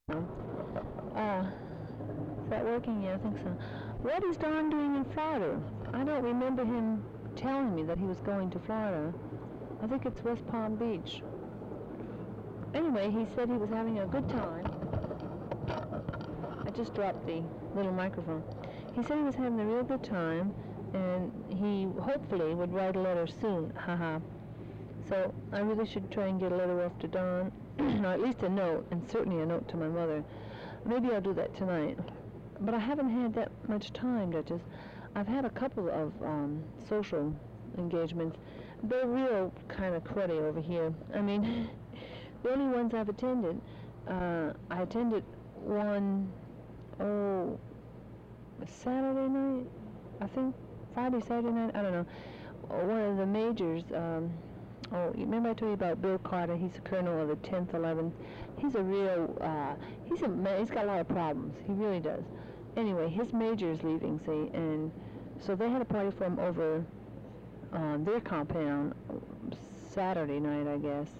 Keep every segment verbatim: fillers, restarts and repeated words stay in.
Uh, is that working? Yeah, I think so. What is Don doing in Florida? I don't remember him telling me that he was going to Florida. I think it's West Palm Beach. Anyway, he said he was having a good time. I just dropped the little microphone. He said he was having a real good time, and he hopefully would write a letter soon. Haha. So I really should try and get a letter off to Don, or at least a note, and certainly a note to my mother. Maybe I'll do that tonight. But I haven't had that much time, Duchess. I've had a couple of um, social engagements. They're real kind of cruddy over here. I mean, the only ones I've attended, uh, I attended one, oh, Saturday night, I think, Friday, Saturday night, I don't know. One of the majors, um, oh, you remember I told you about Bill Carter? He's a colonel of the tenth, eleventh. He's a real, uh, he's a man, he's got a lot of problems. He really does. Anyway, his major is leaving, see, and so they had a party for him over on their compound Saturday night, I guess.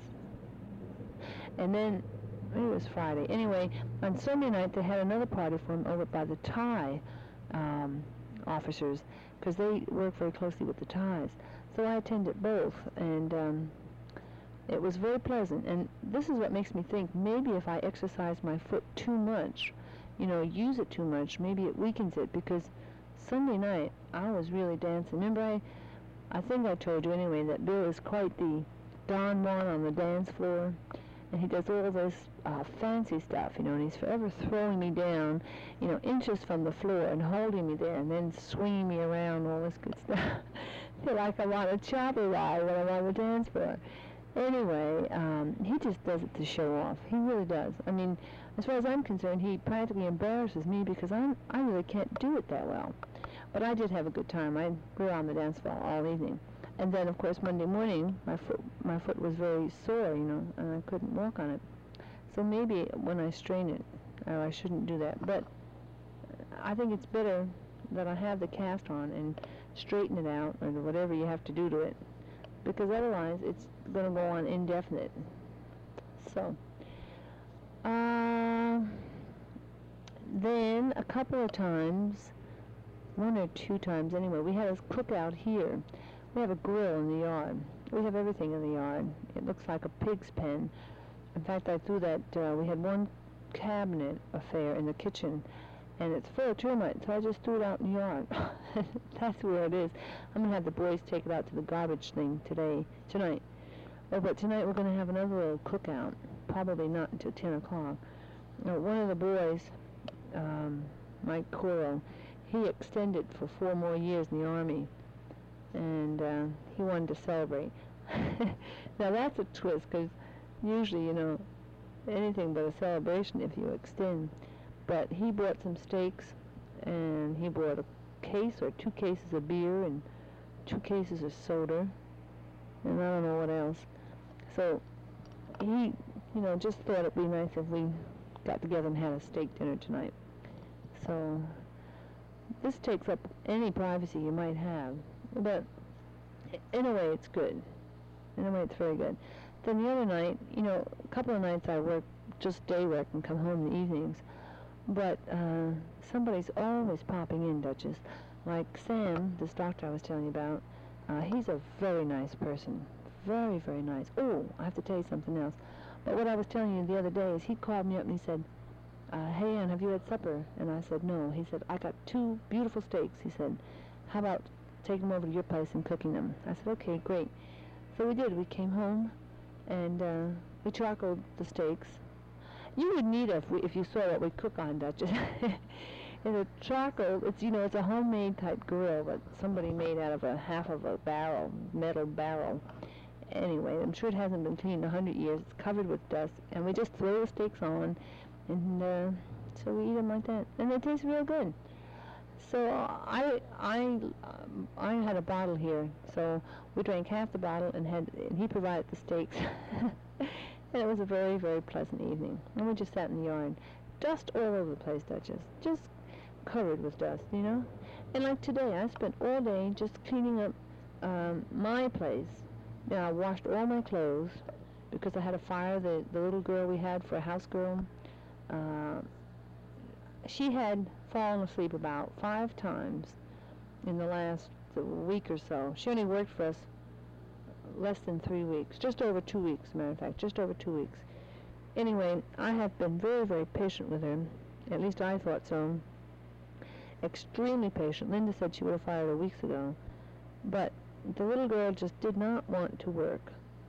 And then, maybe it was Friday. Anyway, on Sunday night, they had another party for him over by the Thai um, officers, because they work very closely with the Thais. So I attended both, and um, it was very pleasant. And this is what makes me think, maybe if I exercise my foot too much, you know, use it too much, maybe it weakens it, because Sunday night, I was really dancing. Remember, I, I think I told you anyway, that Bill is quite the Don Juan on the dance floor, and he does all this uh, fancy stuff, you know, and he's forever throwing me down, you know, inches from the floor and holding me there and then swinging me around, all this good stuff. I feel like I'm on a chopper ride when I'm on the dance floor. Anyway, um, he just does it to show off. He really does. I mean, as far as I'm concerned, he practically embarrasses me because I'm, I really can't do it that well. But I did have a good time. I grew on the dance floor all evening. And then, of course, Monday morning, my foot, my foot was very sore, you know, and I couldn't walk on it. So maybe when I strain it, oh, I shouldn't do that. But I think it's better that I have the cast on and straighten it out, or whatever you have to do to it, because otherwise it's going to go on indefinite. So, uh, then a couple of times, one or two times anyway, we had a cookout here. We have a grill in the yard. We have everything in the yard. It looks like a pig's pen. In fact, I threw that, uh, we had one cabinet affair in the kitchen, and it's full of termites, so I just threw it out in the yard. That's where it is. I'm going to have the boys take it out to the garbage thing today, tonight. Oh, but tonight we're going to have another little cookout, probably not until ten o'clock. You know, one of the boys, um, Mike Coro, he extended for four more years in the Army, and uh, he wanted to celebrate. Now that's a twist, because usually, you know, anything but a celebration if you extend. But he bought some steaks, and he bought a case or two cases of beer and two cases of soda, and I don't know what else. So he, you know, just thought it'd be nice if we got together and had a steak dinner tonight. So this takes up any privacy you might have, but in a way it's good. In a way it's very good. Then the other night, you know, a couple of nights I work just day work and come home in the evenings. But uh, somebody's always popping in, Duchess. Like Sam, this doctor I was telling you about, uh, he's a very nice person. Very, very nice. Oh, I have to tell you something else. But what I was telling you the other day is he called me up and he said, uh, hey, Ann, have you had supper? And I said, no. He said, I got two beautiful steaks. He said, how about taking them over to your place and cooking them? I said, okay, great. So we did. We came home, and uh, we charcoaled the steaks. You would need if we, if you saw what we cook on, Duchess. In a charcoal, it's, you know, it's a homemade type grill that somebody made out of a half of a barrel, metal barrel. Anyway, I'm sure it hasn't been cleaned in a hundred years. It's covered with dust, and we just throw the steaks on, and uh, so we eat them like that, and they taste real good. So uh, I I um, I had a bottle here, so we drank half the bottle, and had and he provided the steaks. And it was a very, very pleasant evening. And we just sat in the yard. Dust all over the place, Duchess. Just covered with dust, you know? And like today, I spent all day just cleaning up um, my place. Now, I washed all my clothes because I had to fire the, the little girl we had for a house girl. Uh, she had fallen asleep about five times in the last week or so. She only worked for us less than three weeks, just over two weeks, as a matter of fact, just over two weeks. Anyway, I have been very, very patient with her. At least I thought so. Extremely patient. Linda said she would have fired her weeks ago. But the little girl just did not want to work.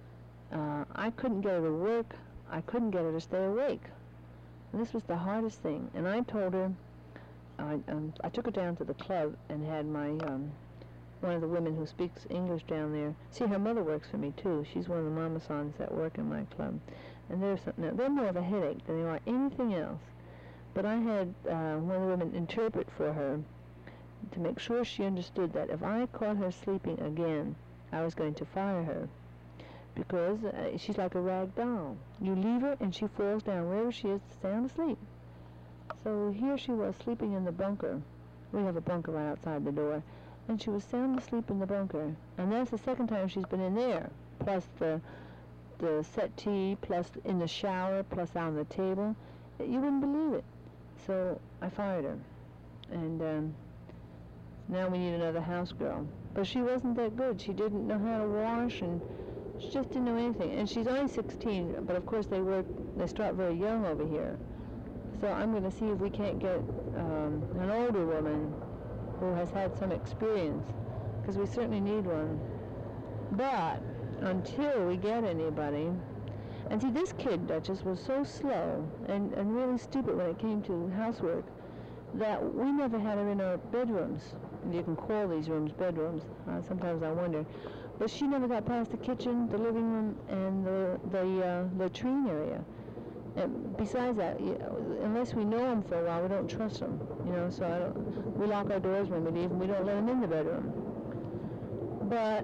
Uh, I couldn't get her to work. I couldn't get her to stay awake. And this was the hardest thing. And I told her, I, um, I took her down to the club and had my, um, one of the women who speaks English down there. See, her mother works for me, too. She's one of the mama-sons that work in my club. And they're, some, they're more of a headache than they are anything else. But I had uh, one of the women interpret for her to make sure she understood that if I caught her sleeping again, I was going to fire her. Because uh, she's like a rag doll. You leave her and she falls down wherever she is, sound asleep. So here she was sleeping in the bunker. We have a bunker right outside the door. And she was sound asleep in the bunker. And that's the second time she's been in there. Plus the, the settee, plus in the shower, plus on the table. You wouldn't believe it. So I fired her. And um, now we need another house girl. But she wasn't that good. She didn't know how to wash, and she just didn't know anything. And she's only sixteen, but of course they work, they start very young over here. So I'm going to see if we can't get um, an older woman who has had some experience, because we certainly need one. But until we get anybody, and see, this kid, Duchess, was so slow and, and really stupid when it came to housework that we never had her in our bedrooms. You can call these rooms bedrooms. Uh, sometimes I wonder. But she never got past the kitchen, the living room, and the, the uh, latrine area. And besides that, you know, unless we know them for a while, we don't trust them. You know, so I don't, we lock our doors when we leave, and we don't let them in the bedroom. But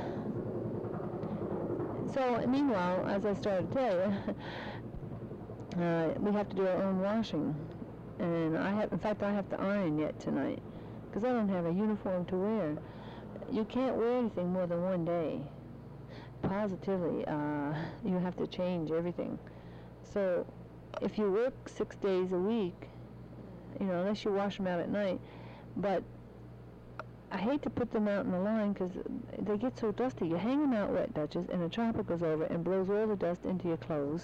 so meanwhile, as I started to tell you, uh, we have to do our own washing, and I have, in fact, I have to iron yet tonight, because I don't have a uniform to wear. You can't wear anything more than one day. Positively, uh, you have to change everything. So if you work six days a week, you know, unless you wash them out at night, but I hate to put them out in the line because they get so dusty. You hang them out wet, Duchess, and a chopper goes over and blows all the dust into your clothes.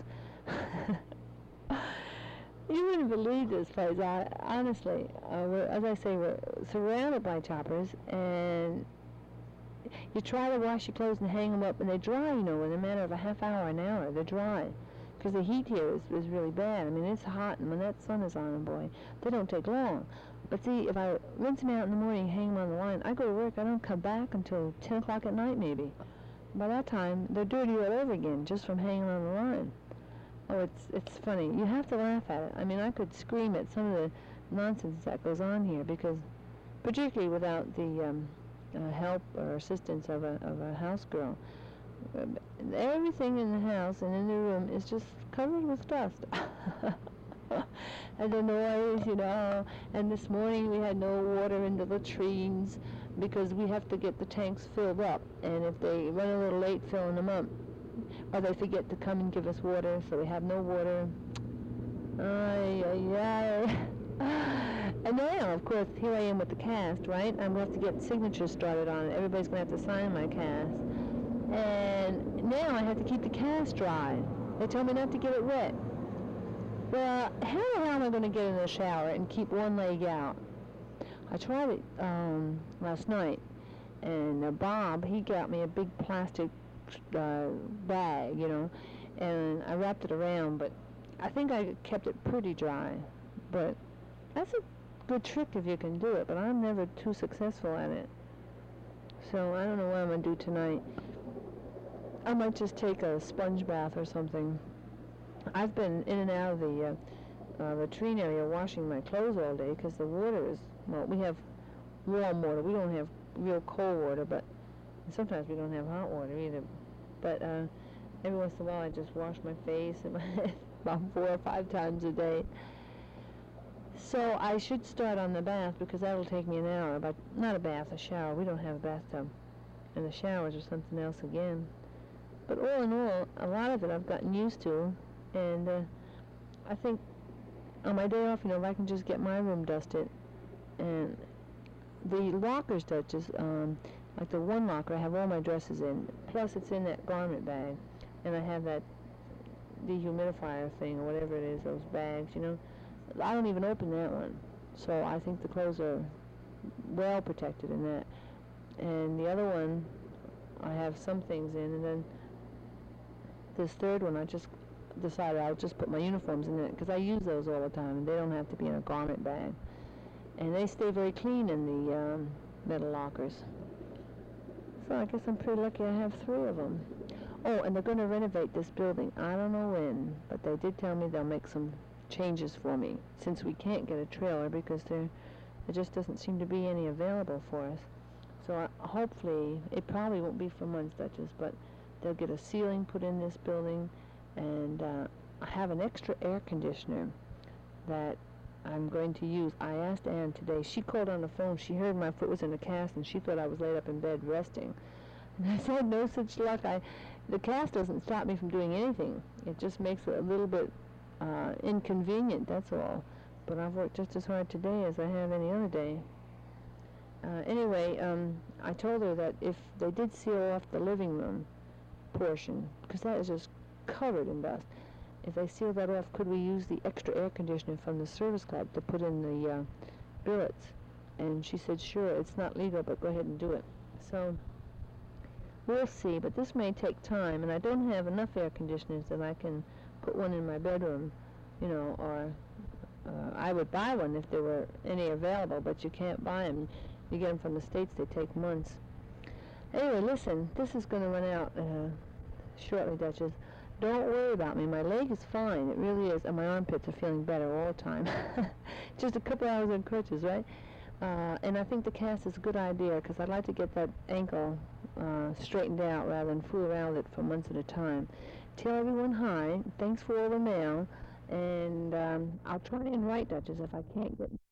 You wouldn't believe this place. I, honestly, uh, we're, as I say, we're surrounded by choppers, and you try to wash your clothes and hang them up, and they dry, you know, in a matter of a half hour, an hour. They're dry. Because the heat here is, is really bad. I mean, it's hot, and when that sun is on them, boy, they don't take long. But see, if I rinse them out in the morning, hang them on the line, I go to work, I don't come back until ten o'clock at night, maybe. By that time, they're dirty all over again, just from hanging on the line. Oh, it's it's funny. You have to laugh at it. I mean, I could scream at some of the nonsense that goes on here, because particularly without the um, uh, help or assistance of a, of a house girl, uh, everything in the house and in the room is just covered with dust. And the noise, you know, and this morning we had no water in the latrines because we have to get the tanks filled up, and if they run a little late filling them up, or they forget to come and give us water, so we have no water. Ay, ay, ay. And now, of course, here I am with the cast, right? I'm going to have to get signatures started on it. Everybody's going to have to sign my cast. And now I have to keep the cast dry. They told me not to get it wet. Well, how the hell am I going to get in the shower and keep one leg out? I tried it um, last night, and uh, Bob, he got me a big plastic uh, bag, you know, and I wrapped it around, but I think I kept it pretty dry. But that's a good trick if you can do it, but I'm never too successful at it. So I don't know what I'm going to do tonight. I might just take a sponge bath or something. I've been in and out of the uh, uh, latrine area washing my clothes all day because the water is, well, we have warm water. We don't have real cold water, but sometimes we don't have hot water either. But uh, every once in a while I just wash my face and my head about four or five times a day. So I should start on the bath because that'll take me an hour. But not a bath, a shower. We don't have a bathtub. And the showers are something else again. But all in all, a lot of it I've gotten used to. And uh, I think on my day off, you know, if I can just get my room dusted. And the lockers, Duchess, um, like the one locker, I have all my dresses in. Plus, it's in that garment bag, and I have that dehumidifier thing, or whatever it is, those bags, you know. I don't even open that one. So I think the clothes are well protected in that. And the other one, I have some things in, and then this third one, I just decided I'll just put my uniforms in it, because I use those all the time, and they don't have to be in a garment bag. And they stay very clean in the um, metal lockers. So I guess I'm pretty lucky I have three of them. Oh, and they're going to renovate this building. I don't know when, but they did tell me they'll make some changes for me, since we can't get a trailer because there, there just doesn't seem to be any available for us. So I, hopefully, it probably won't be for months, Duchess, but they'll get a ceiling put in this building, and uh, I have an extra air conditioner that I'm going to use. I asked Ann today. She called on the phone. She heard my foot was in a cast, and she thought I was laid up in bed resting. And I said, no such luck. I, the cast doesn't stop me from doing anything. It just makes it a little bit uh, inconvenient, that's all. But I've worked just as hard today as I have any other day. Uh, anyway, um, I told her that if they did seal off the living room portion, because that is just covered in dust, if they seal that off, could we use the extra air conditioner from the service club to put in the uh, billets? And she said, sure, it's not legal, but go ahead and do it. So we'll see, but this may take time, and I don't have enough air conditioners that I can put one in my bedroom, you know, or uh, I would buy one if there were any available, but you can't buy them. You get them from the States, they take months. Anyway, listen, this is going to run out uh, shortly, Duchess. Don't worry about me. My leg is fine. It really is. And my armpits are feeling better all the time. Just a couple hours on crutches, right? Uh, and I think the cast is a good idea, because I'd like to get that ankle uh, straightened out rather than fool around with it for months at a time. Tell everyone hi. Thanks for all the mail. And um, I'll try and write, Duchess, if I can't get